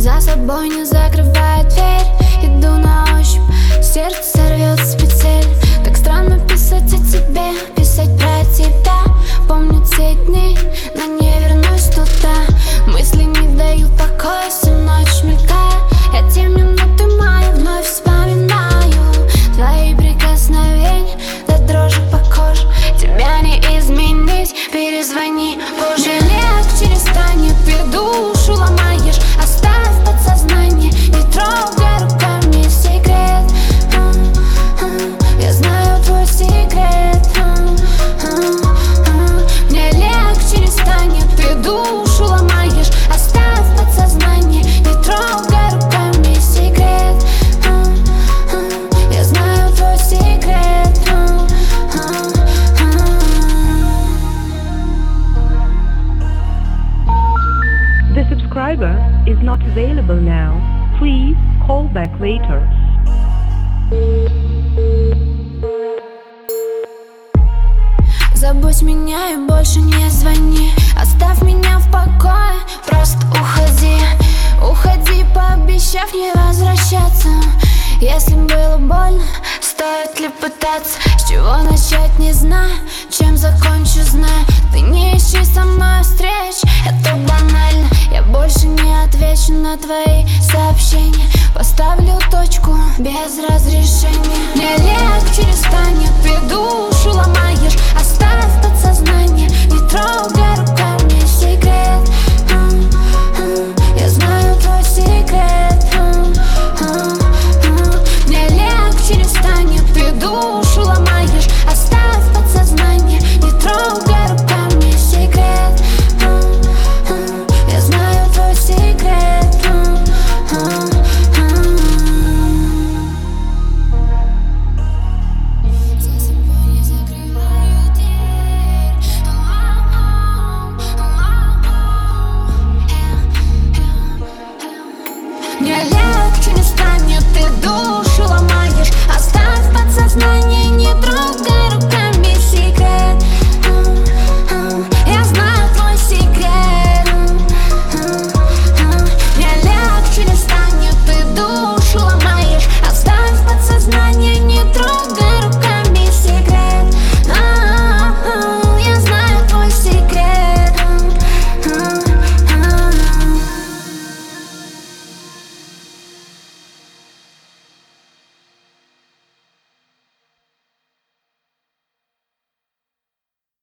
За собой не закрывая дверь, иду на ощупь, сердце сорвется с петель. Так странно писать о тебе, писать про тебя. Помню те дни, но не вернусь туда. Мысли не дают покоя, всю ночь мелькая. Эти минуты мои вновь вспоминаю. Твои прикосновения до дрожи по коже. Тебя не изменить, перезвони позже. Легче не станет, ты душу ломаешь. Оставь подсознание, не трогай руками секрет. Я знаю твой секрет. Мне легче не станет, ты душу ломаешь. Оставь подсознание, не трогай руками секрет. Я знаю твой секрет. The subscriber is not available now. Please call back later. Забудь меня и больше не звони. Оставь меня в покое, просто уходи. Уходи, пообещав не возвращаться. Если было больно, стоит ли пытаться? С чего начать, не знаю, чем закончу, знаю. Ты не ищи со мной встреч, это банально. Я больше не отвечу на твои сообщения. Поставлю точку без разрешения. Мне легче не станет, ты душу ломаешь. Оставь подсознание, не трогай руками секрет. Я знаю твой секрет. Мне легче не станет, ты душу ломаешь. Оставь подсознание, не трогай руками секрет. Я знаю твой секрет. За собой не закрываю дверь. Мне легче не станет, ты душу